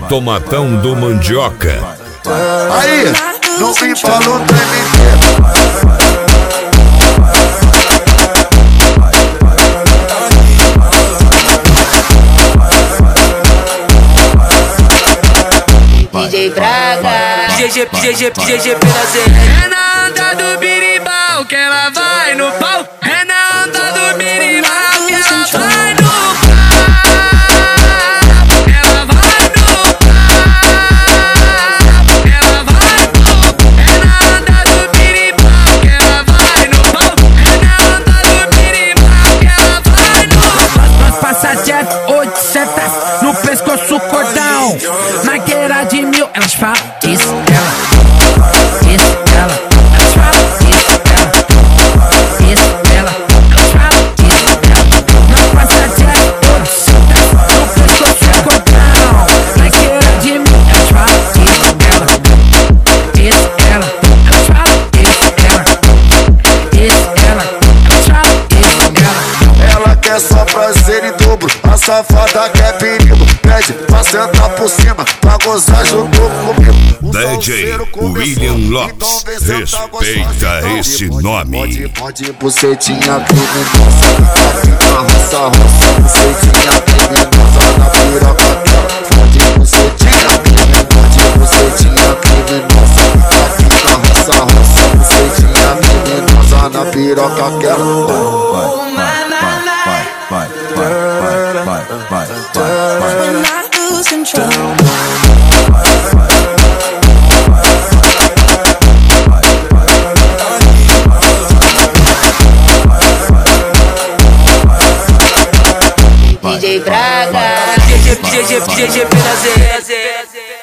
Tomatão do Mandioca. Aí, não me falou do MT. DJ Braga, GG pela Z. É na onda do birimbau que ela vai no pau. É na onda do birimbau que ela vai no pau. Ela vai no pau. Ela vai no pau. É na onda do birimbau que ela vai no pau. É na onda do birimbau que ela vai no pau. Nós passa jet 8 setas no pescoço cordão. Maqueira de mil, elas falam isso, ela. Isso, ela. Elas falam isso, ela. Isso, ela. Elas falam isso, ela. Nós passa jet 8 setas no pescoço cordão. Maqueira de mil, elas falam isso, ela. Isso, ela. Elas falam isso, ela. Isso, ela. Elas falam isso, ela. Ela quer só prazer em dobro, a safada quer perigo. Pede pra sentar por cima, pra gozar junto comigo. DJ William Lopes, respeita esse nome. Pode bucetinha criminosa, aqui na roça, bucetinha criminosa na piroca dela. Pode bucetinha criminosa, aqui na roça, bucetinha criminosa na piroca dela. DJ Braga, GG pela Z.